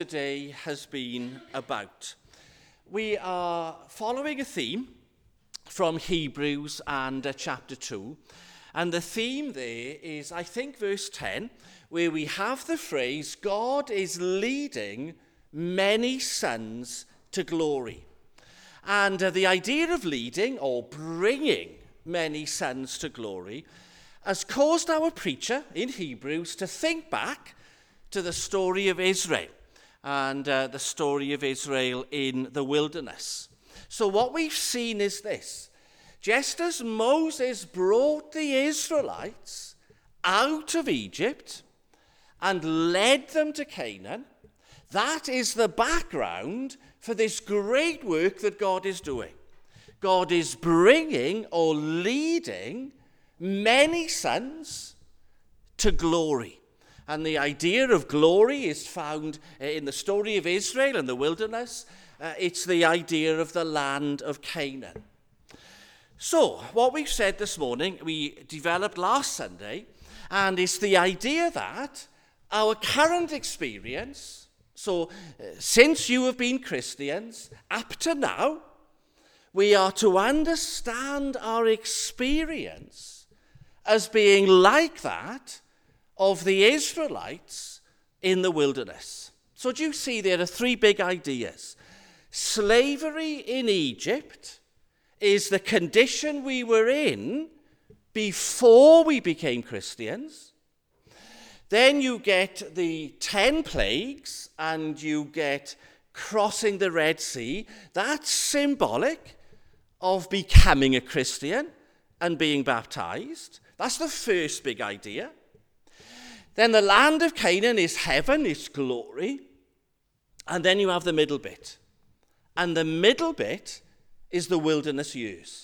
Today has been about. We are following a theme from Hebrews and chapter 2. And the theme there is, I think, verse 10, where we have the phrase, God is leading many sons to glory. And the idea of leading or bringing many sons to glory has caused our preacher in Hebrews to think back to the story of Israel. And the story of Israel in the wilderness. So what we've seen is this. Just as Moses brought the Israelites out of Egypt and led them to Canaan, that is the background for this great work that God is doing. God is bringing or leading many sons to glory. And the idea of glory is found in the story of Israel and the wilderness. It's the idea of the land of Canaan. So, what we've said this morning, we developed last Sunday, and it's the idea that our current experience, since you have been Christians, up to now, we are to understand our experience as being like that of the Israelites in the wilderness. So do you see there are three big ideas? Slavery in Egypt is the condition we were in before we became Christians. Then you get the 10 plagues and you get crossing the Red Sea. That's symbolic of becoming a Christian and being baptized. That's the first big idea. Then the land of Canaan is heaven, it's glory. And then you have the middle bit. And the middle bit is the wilderness years.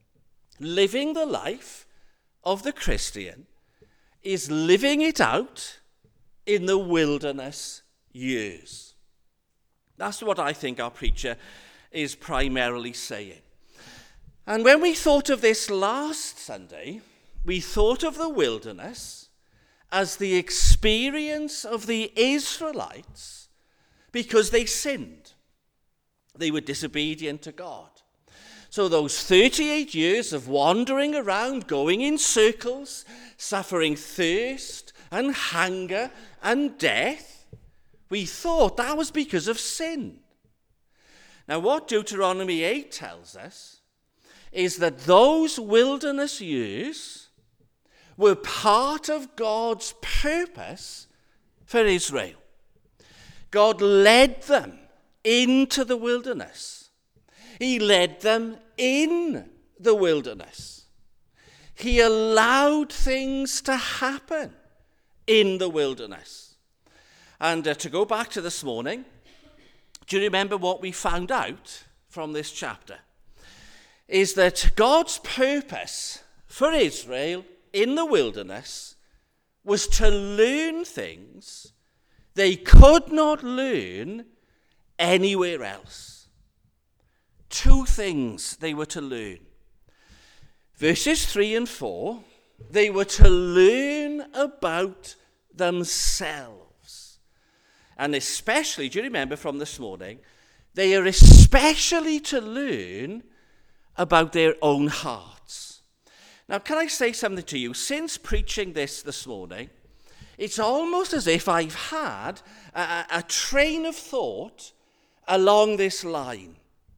Living the life of the Christian is living it out in the wilderness years. That's what I think our preacher is primarily saying. And when we thought of this last Sunday, we thought of the wilderness as the experience of the Israelites because they sinned. They were disobedient to God. So those 38 years of wandering around, going in circles, suffering thirst and hunger and death, we thought that was because of sin. Now what Deuteronomy 8 tells us is that those wilderness years were part of God's purpose for Israel. God led them into the wilderness. He led them in the wilderness. He allowed things to happen in the wilderness. And to go back to this morning, do you remember what we found out from this chapter? Is that God's purpose for Israel in the wilderness was to learn things they could not learn anywhere else. Two things they were to learn. Verses 3 and 4, they were to learn about themselves. And especially, do you remember from this morning, they are especially to learn about their own hearts. Now, can I say something to you? Since preaching this morning, it's almost as if I've had a train of thought along this line.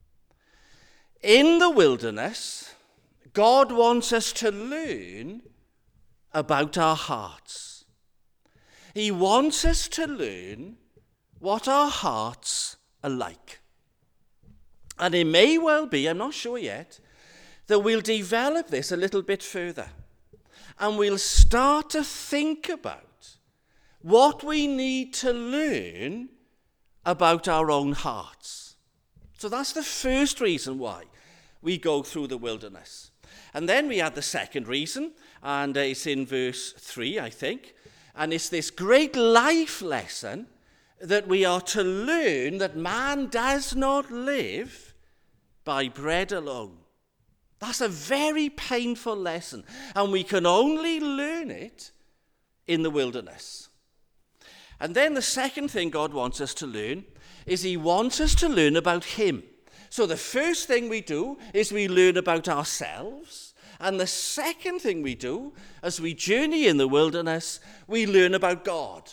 In the wilderness, God wants us to learn about our hearts. He wants us to learn what our hearts are like. And it may well be, I'm not sure yet, that we'll develop this a little bit further. And we'll start to think about what we need to learn about our own hearts. So that's the first reason why we go through the wilderness. And then we have the second reason, and it's in verse 3, I think. And it's this great life lesson that we are to learn that man does not live by bread alone. That's a very painful lesson, and we can only learn it in the wilderness. And then the second thing God wants us to learn is he wants us to learn about him. So the first thing we do is we learn about ourselves. And the second thing we do as we journey in the wilderness, we learn about God.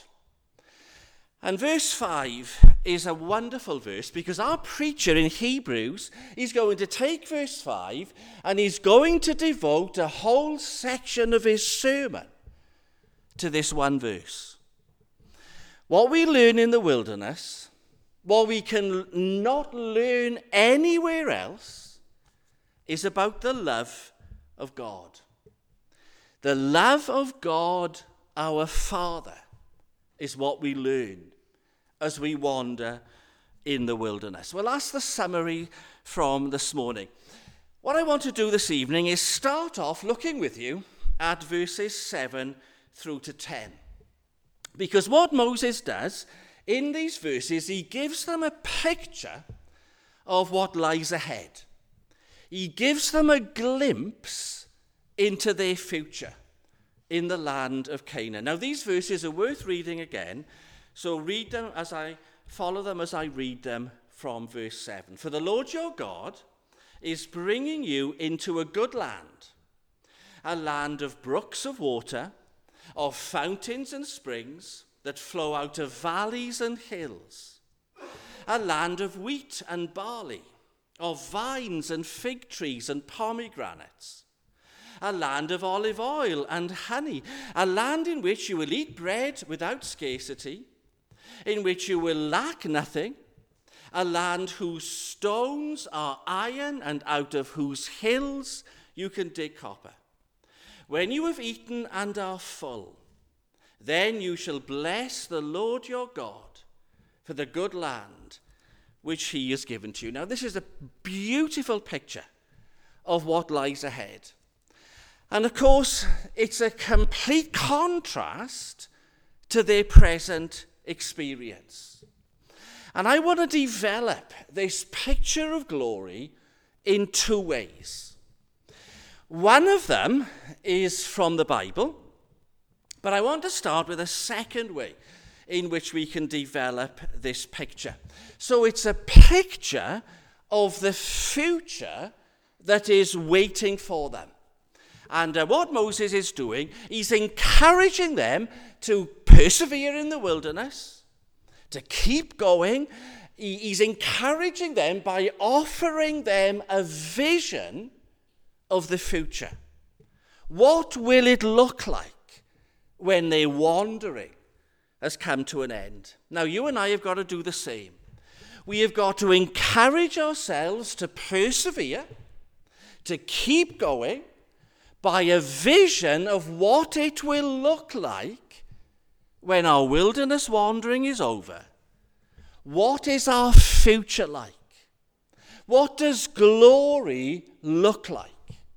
And verse 5 is a wonderful verse because our preacher in Hebrews is going to take verse 5 and he's going to devote a whole section of his sermon to this one verse. What we learn in the wilderness, what we can not learn anywhere else, is about the love of God. The love of God, our Father, is what we learn as we wander in the wilderness. Well, that's the summary from this morning. What I want to do this evening is start off looking with you at verses 7 through to 10. Because what Moses does in these verses, he gives them a picture of what lies ahead. He gives them a glimpse into their future in the land of Canaan. Now, these verses are worth reading again, so read them as I follow them as I read them from verse 7. For the Lord your God is bringing you into a good land, a land of brooks of water, of fountains and springs that flow out of valleys and hills, a land of wheat and barley, of vines and fig trees and pomegranates, a land of olive oil and honey, a land in which you will eat bread without scarcity, in which you will lack nothing, a land whose stones are iron and out of whose hills you can dig copper. When you have eaten and are full, then you shall bless the Lord your God for the good land which he has given to you. Now, this is a beautiful picture of what lies ahead. And of course, it's a complete contrast to their present experience. And I want to develop this picture of glory in two ways. One of them is from the Bible, but I want to start with a second way in which we can develop this picture. So it's a picture of the future that is waiting for them. And what Moses is doing, he's encouraging them to persevere in the wilderness, to keep going. He's encouraging them by offering them a vision of the future. What will it look like when their wandering has come to an end? Now, you and I have got to do the same. We have got to encourage ourselves to persevere, to keep going, by a vision of what it will look like when our wilderness wandering is over. What is our future like? What does glory look like?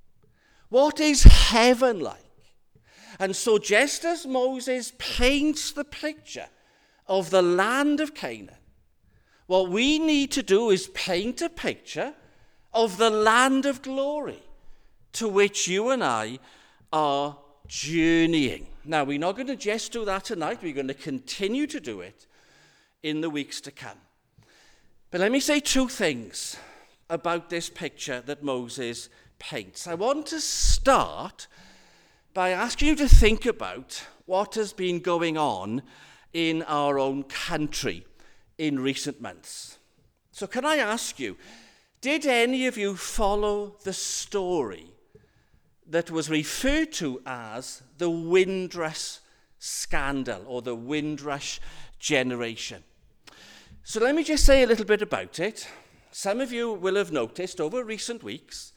What is heaven like? And so just as Moses paints the picture of the land of Canaan, what we need to do is paint a picture of the land of glory to which you and I are journeying. Now, we're not going to just do that tonight. We're going to continue to do it in the weeks to come. But let me say two things about this picture that Moses paints. I want to start by asking you to think about what has been going on in our own country in recent months. So can I ask you, did any of you follow the story that was referred to as the Windrush scandal or the Windrush generation? So let me just say a little bit about it. Some of you will have noticed over recent weeks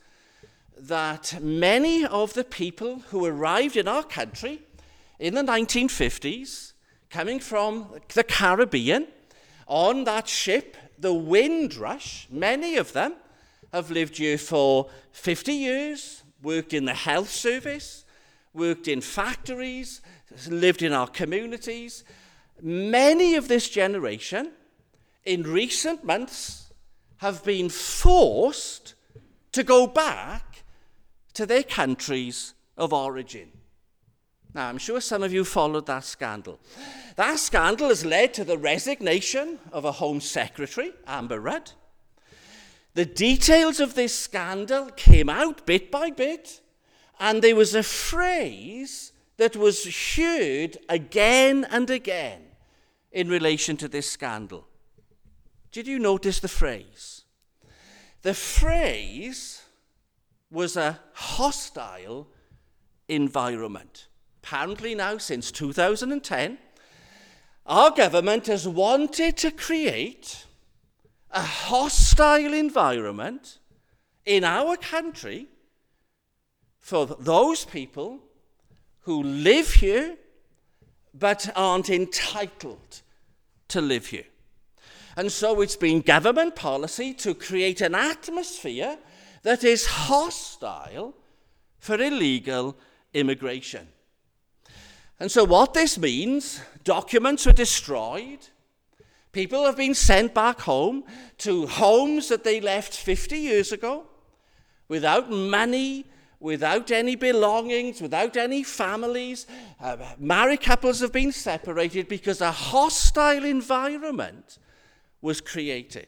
that many of the people who arrived in our country in the 1950s, coming from the Caribbean, on that ship, the Windrush, many of them have lived here for 50 years, worked in the health service, worked in factories, lived in our communities. Many of this generation, in recent months, have been forced to go back to their countries of origin. Now, I'm sure some of you followed that scandal. That scandal has led to the resignation of a Home Secretary, Amber Rudd. The details of this scandal came out bit by bit, and there was a phrase that was heard again and again in relation to this scandal. Did you notice the phrase? The phrase was a hostile environment. Apparently now, since 2010, our government has wanted to create a hostile environment in our country for those people who live here but aren't entitled to live here. And so it's been government policy to create an atmosphere that is hostile for illegal immigration. And so what this means, documents are destroyed, people have been sent back home to homes that they left 50 years ago, without money, without any belongings, without any families. Married couples have been separated because a hostile environment was created.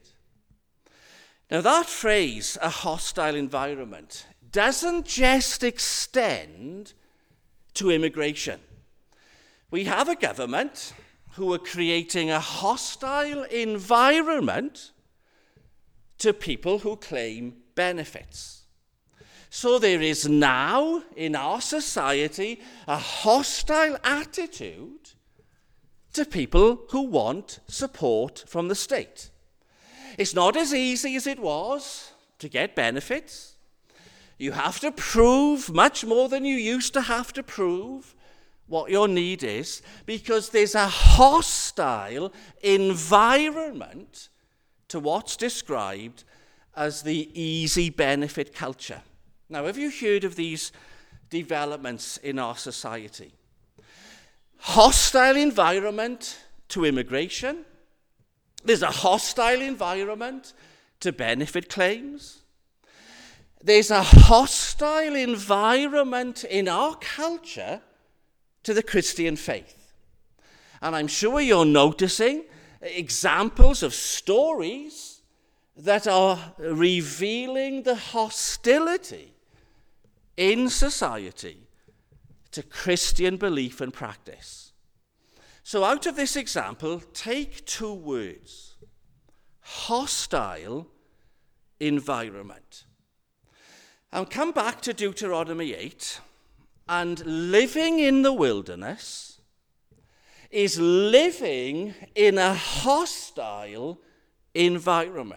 Now that phrase, a hostile environment, doesn't just extend to immigration. We have a government who are creating a hostile environment to people who claim benefits. So there is now in our society a hostile attitude to people who want support from the state. It's not as easy as it was to get benefits. You have to prove much more than you used to have to prove what your need is, because there's a hostile environment to what's described as the easy benefit culture. Now, have you heard of these developments in our society? Hostile environment to immigration. There's a hostile environment to benefit claims. There's a hostile environment in our culture to the Christian faith. And I'm sure you're noticing examples of stories that are revealing the hostility in society to Christian belief and practice. So out of this example, take two words: hostile environment. And come back to Deuteronomy 8, and living in the wilderness is living in a hostile environment.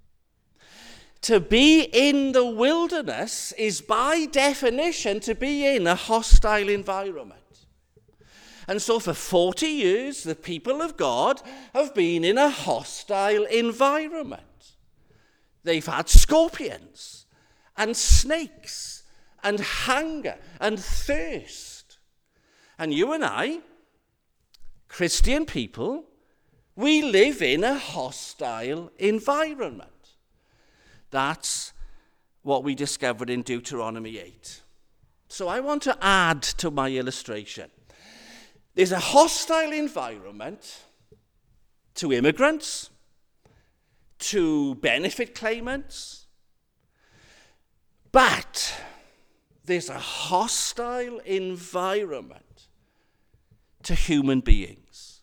To be in the wilderness is by definition to be in a hostile environment. And so for 40 years, the people of God have been in a hostile environment. They've had scorpions and snakes and hunger and thirst. And you and I, Christian people, we live in a hostile environment. That's what we discovered in Deuteronomy 8. So I want to add to my illustration. There's a hostile environment to immigrants, to benefit claimants, but there's a hostile environment to human beings.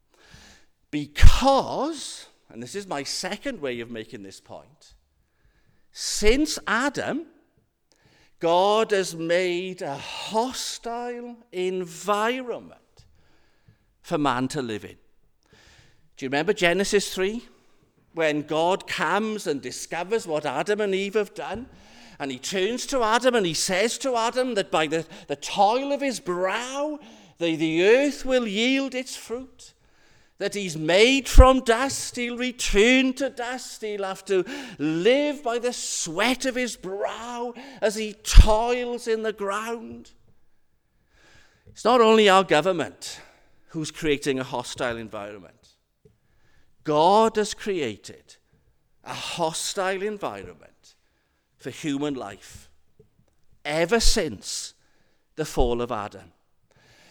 Because, and this is my second way of making this point, since Adam, God has made a hostile environment for man to live in. Do you remember Genesis 3? When God comes and discovers what Adam and Eve have done, and he turns to Adam and he says to Adam that by the toil of his brow, the earth will yield its fruit. That he's made from dust, he'll return to dust, he'll have to live by the sweat of his brow as he toils in the ground. It's not only our government who's creating a hostile environment. God has created a hostile environment for human life ever since the fall of Adam.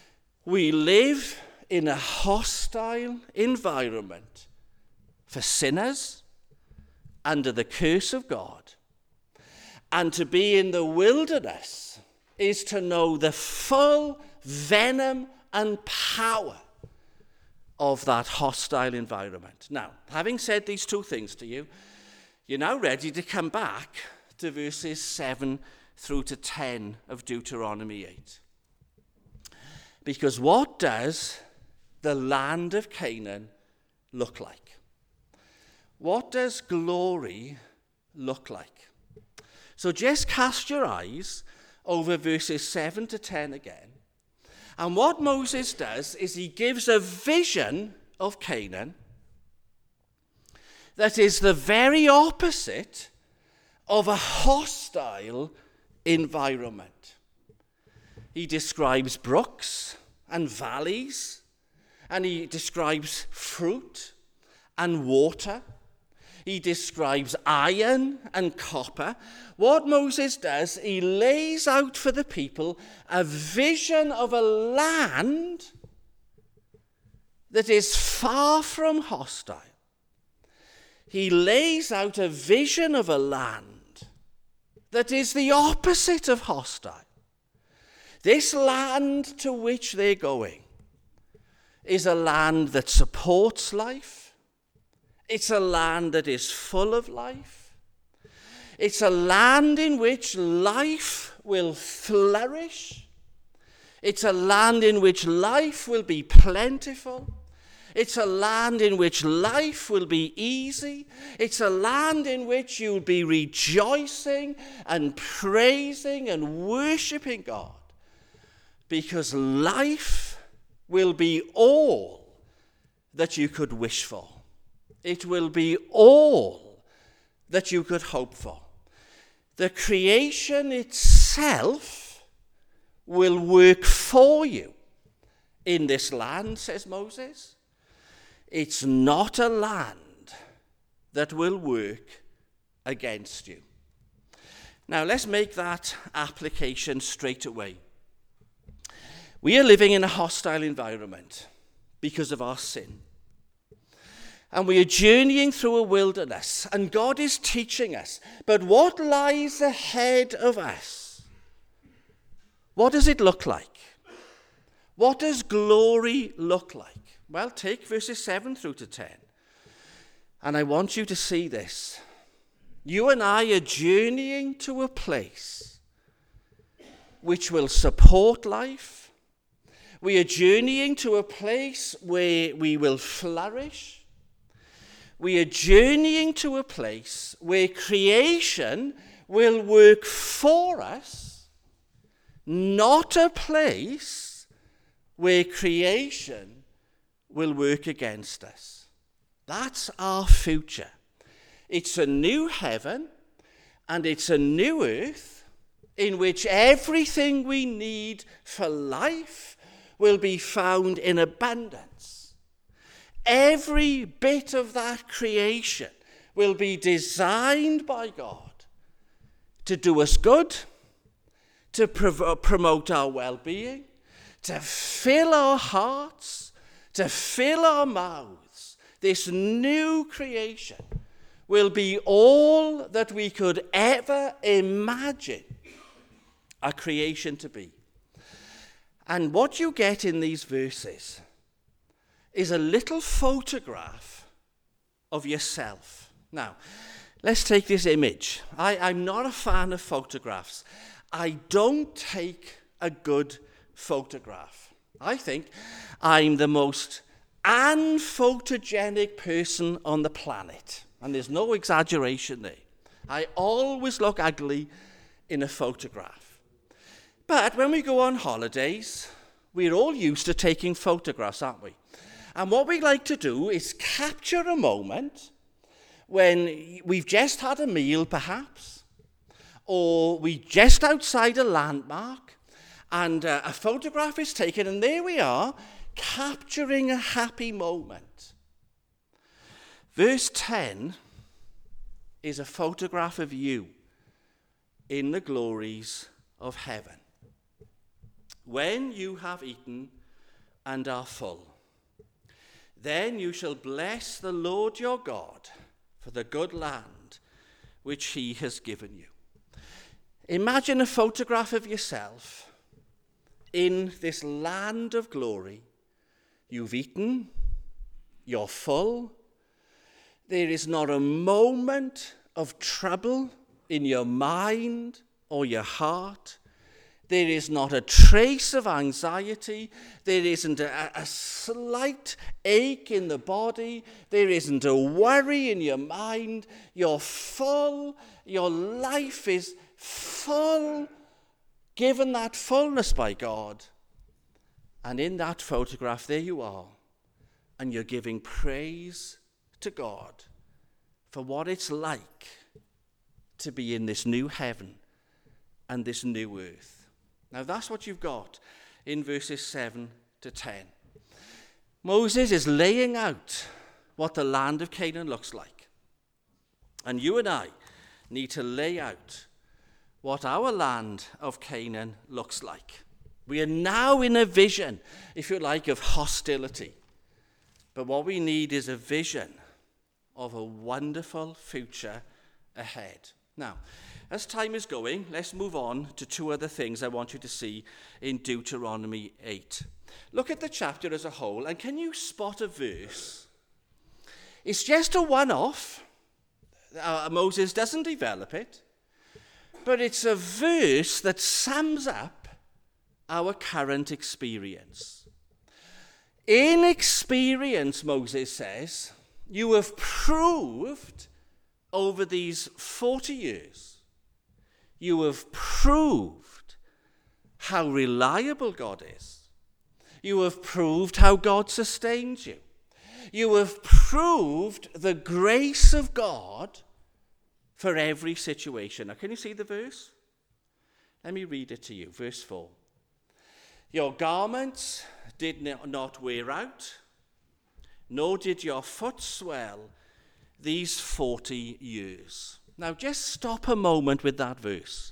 We live in a hostile environment for sinners under the curse of God. And to be in the wilderness is to know the full venom and power of that hostile environment. Now, having said these two things to you, you're now ready to come back to verses 7 through to 10 of Deuteronomy 8. Because what does the land of Canaan look like? What does glory look like? So just cast your eyes over verses 7 to 10 again. And what Moses does is he gives a vision of Canaan that is the very opposite of a hostile environment. He describes brooks and valleys, and he describes fruit and water. He describes iron and copper. What Moses does, he lays out for the people a vision of a land that is far from hostile. He lays out a vision of a land that is the opposite of hostile. This land to which they're going is a land that supports life. It's a land that is full of life. It's a land in which life will flourish. It's a land in which life will be plentiful. It's a land in which life will be easy. It's a land in which you'll be rejoicing and praising and worshiping God. Because life will be all that you could wish for. It will be all that you could hope for. The creation itself will work for you in this land, says Moses. It's not a land that will work against you. Now let's make that application straight away. We are living in a hostile environment because of our sin. And we are journeying through a wilderness, and God is teaching us. But what lies ahead of us? What does it look like? What does glory look like? Well, take verses 7 through to 10. And I want you to see this. You and I are journeying to a place which will support life. We are journeying to a place where we will flourish. We are journeying to a place where creation will work for us, not a place where creation will work against us. That's our future. It's a new heaven and it's a new earth in which everything we need for life will be found in abundance. Every bit of that creation will be designed by God to do us good, to promote our well-being, to fill our hearts, to fill our mouths. This new creation will be all that we could ever imagine a creation to be. And what you get in these verses is a little photograph of yourself. Now, let's take this image. I'm not a fan of photographs. I don't take a good photograph. I think I'm the most unphotogenic person on the planet. And there's no exaggeration there. I always look ugly in a photograph. But when we go on holidays, we're all used to taking photographs, aren't we? And what we like to do is capture a moment when we've just had a meal, perhaps, or we're just outside a landmark, and a photograph is taken, and there we are, capturing a happy moment. Verse 10 is a photograph of you in the glories of heaven. When you have eaten and are full. Then you shall bless the Lord your God for the good land which he has given you. Imagine a photograph of yourself in this land of glory. You've eaten, you're full. There is not a moment of trouble in your mind or your heart. There is not a trace of anxiety. There isn't a slight ache in the body. There isn't a worry in your mind. You're full. Your life is full, given that fullness by God. And in that photograph, there you are. And you're giving praise to God for what it's like to be in this new heaven and this new earth. Now that's what you've got in verses 7 to 10. Moses is laying out what the land of Canaan looks like. And you and I need to lay out what our land of Canaan looks like. We are now in a vision, if you like, of hostility. But what we need is a vision of a wonderful future ahead. Now, as time is going, let's move on to two other things I want you to see in Deuteronomy 8. Look at the chapter as a whole, and can you spot a verse? It's just a one-off. Moses doesn't develop it, but it's a verse that sums up our current experience. In experience, Moses says, you have proved over these 40 years, you have proved how reliable God is. You have proved how God sustains you. You have proved the grace of God for every situation. Now, can you see the verse? Let me read it to you. Verse 4. Your garments did not wear out, nor did your foot swell these 40 years. Now, just stop a moment with that verse.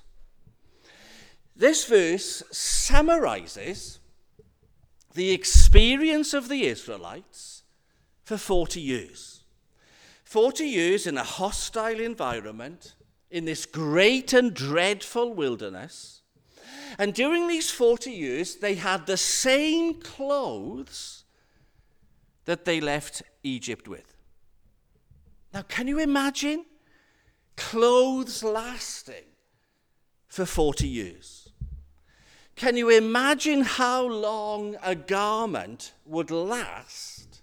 This verse summarizes the experience of the Israelites for 40 years. 40 years in a hostile environment, in this great and dreadful wilderness. And during these 40 years, they had the same clothes that they left Egypt with. Now, can you imagine clothes lasting for 40 years? Can you imagine how long a garment would last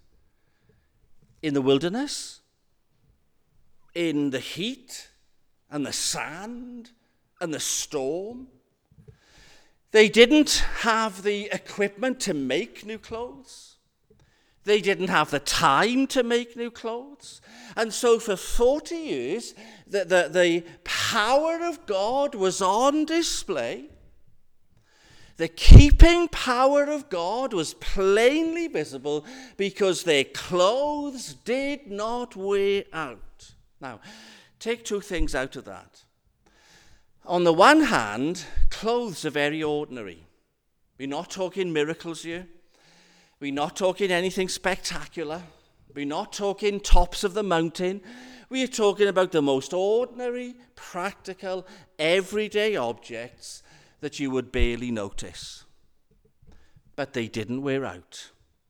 in the wilderness, in the heat and the sand and the storm? They didn't have the equipment to make new clothes. They didn't have the time to make new clothes. And so for 40 years, the power of God was on display. The keeping power of God was plainly visible because their clothes did not wear out. Now, take two things out of that. On the one hand, clothes are very ordinary. We're not talking miracles here. We're not talking anything spectacular. We're not talking tops of the mountain. We are talking about the most ordinary, practical, everyday objects that you would barely notice. But they didn't wear out.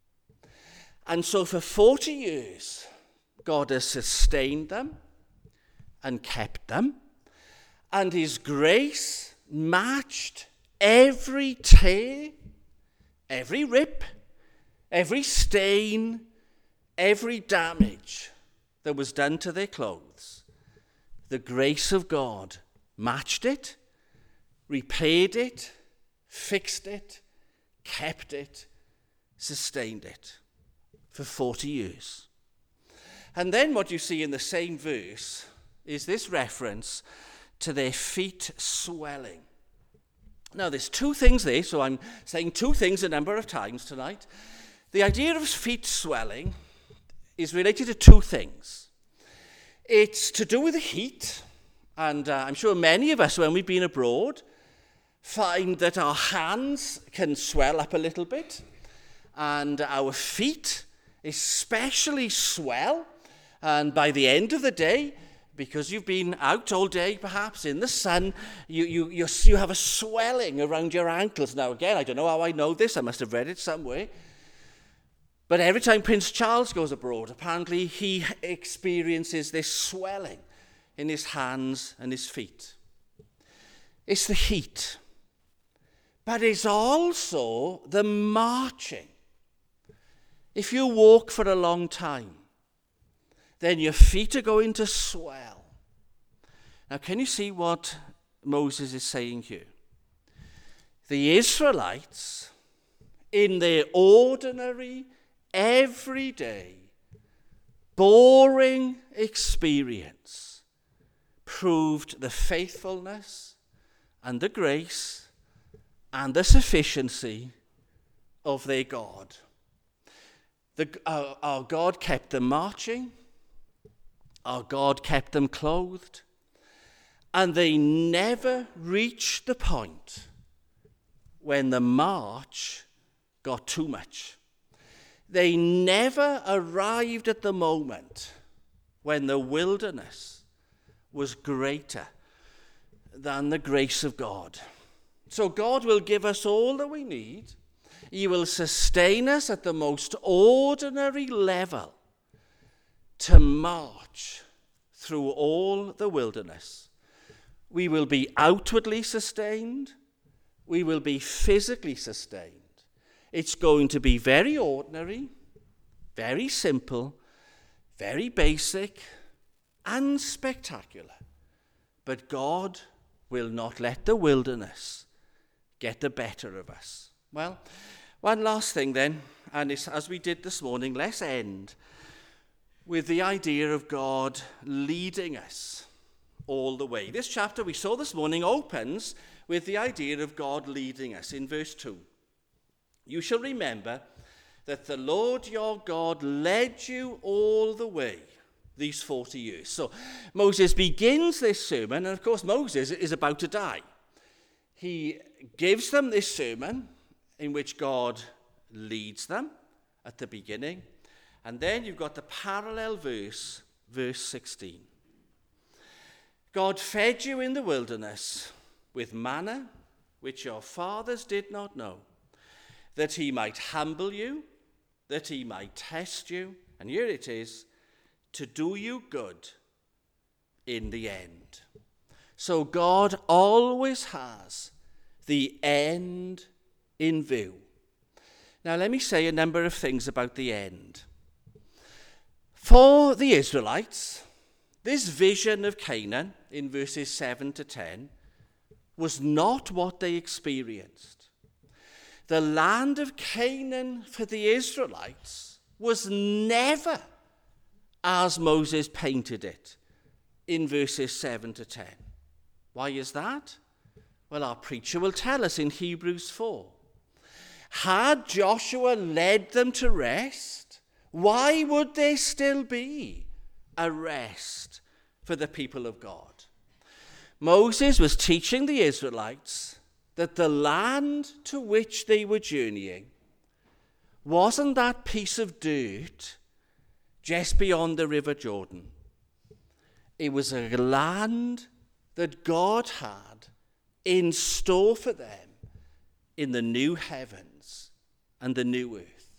And so for 40 years, God has sustained them and kept them. And his grace matched every tear, every rip, every stain, every damage that was done to their clothes. The grace of God matched it, repaired it, fixed it, kept it, sustained it for 40 years. And then what you see in the same verse is this reference to their feet swelling. Now, there's two things there, so I'm saying two things a number of times tonight. The idea of feet swelling is related to two things. It's to do with the heat, and I'm sure many of us, when we've been abroad, find that our hands can swell up a little bit, and our feet especially swell. And by the end of the day, because you've been out all day perhaps in the sun, you have a swelling around your ankles. Now again, I don't know how I know this, I must have read it somewhere. But every time Prince Charles goes abroad, apparently he experiences this swelling in his hands and his feet. It's the heat, but it's also the marching. If you walk for a long time, then your feet are going to swell. Now, can you see what Moses is saying here? The Israelites, in their ordinary, everyday, boring experience, proved the faithfulness and the grace and the sufficiency of their God. Our God kept them marching. Our God kept them clothed. And they never reached the point when the march got too much. They never arrived at the moment when the wilderness was greater than the grace of God. So God will give us all that we need. He will sustain us at the most ordinary level to march through all the wilderness. We will be outwardly sustained. We will be physically sustained. It's going to be very ordinary, very simple, very basic, and spectacular. But God will not let the wilderness get the better of us. Well, one last thing then, and it's, as we did this morning, let's end with the idea of God leading us all the way. This chapter we saw this morning opens with the idea of God leading us in verse 2. You shall remember that the Lord your God led you all the way these 40 years. So Moses begins this sermon, and of course Moses is about to die. He gives them this sermon in which God leads them at the beginning. And then you've got the parallel verse, verse 16. God fed you in the wilderness with manna, which your fathers did not know, that he might humble you, that he might test you, and here it is, to do you good in the end. So God always has the end in view. Now let me say a number of things about the end. For the Israelites, this vision of Canaan in verses 7 to 10 was not what they experienced. The land of Canaan for the Israelites was never as Moses painted it in verses 7 to 10. Why is that? Well, our preacher will tell us in Hebrews 4. Had Joshua led them to rest, why would there still be a rest for the people of God? Moses was teaching the Israelites that the land to which they were journeying wasn't that piece of dirt just beyond the River Jordan. It was a land that God had in store for them in the new heavens and the new earth.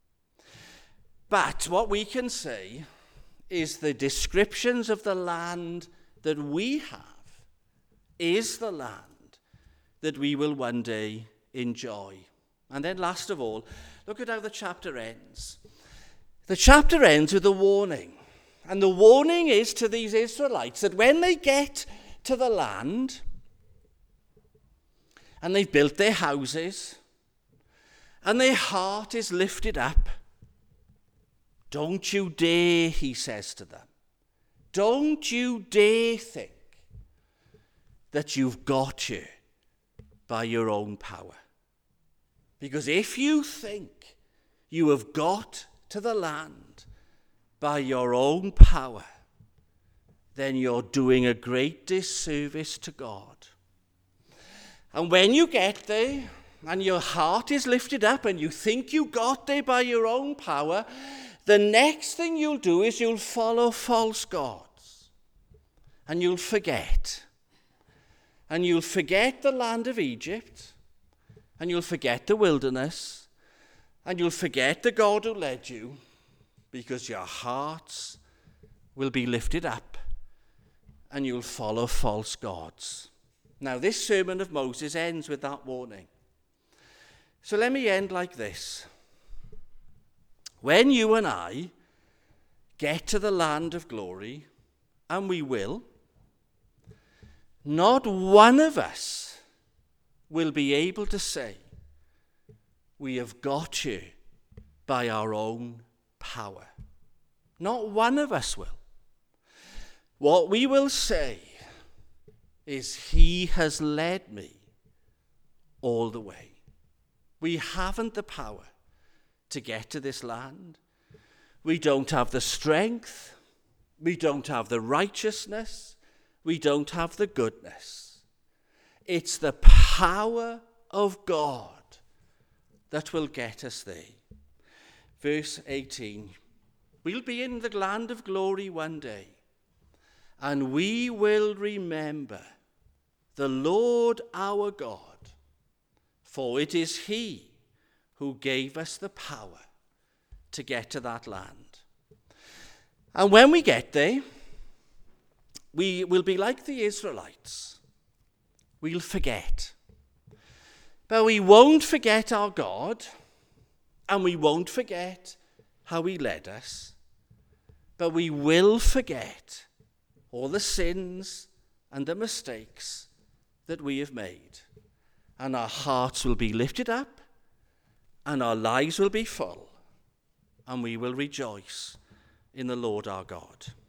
But what we can say is the descriptions of the land that we have is the land that we will one day enjoy. And then last of all, look at how the chapter ends. The chapter ends with a warning. And the warning is to these Israelites that when they get to the land and they've built their houses and their heart is lifted up, don't you dare, he says to them, don't you dare think that you've got here by your own power. Because if you think you have got to the land by your own power, then you're doing a great disservice to God. And when you get there, and your heart is lifted up and you think you got there by your own power, the next thing you'll do is you'll follow false gods. And you'll forget. And you'll forget the land of Egypt. And you'll forget the wilderness. And you'll forget the God who led you. Because your hearts will be lifted up. And you'll follow false gods. Now, this sermon of Moses ends with that warning. So let me end like this. When you and I get to the land of glory, and we will, not one of us will be able to say, we have got here by our own power. Not one of us will. What we will say is, he has led me all the way. We haven't the power to get to this land. We don't have the strength. We don't have the righteousness. We don't have the goodness. It's the power of God that will get us there. Verse 18, we'll be in the land of glory one day, and we will remember the Lord our God, for it is he who gave us the power to get to that land. And when we get there, we will be like the Israelites. We'll forget. But we won't forget our God, and we won't forget how he led us. But we will forget all the sins and the mistakes that we have made. And our hearts will be lifted up, and our lives will be full, and we will rejoice in the Lord our God.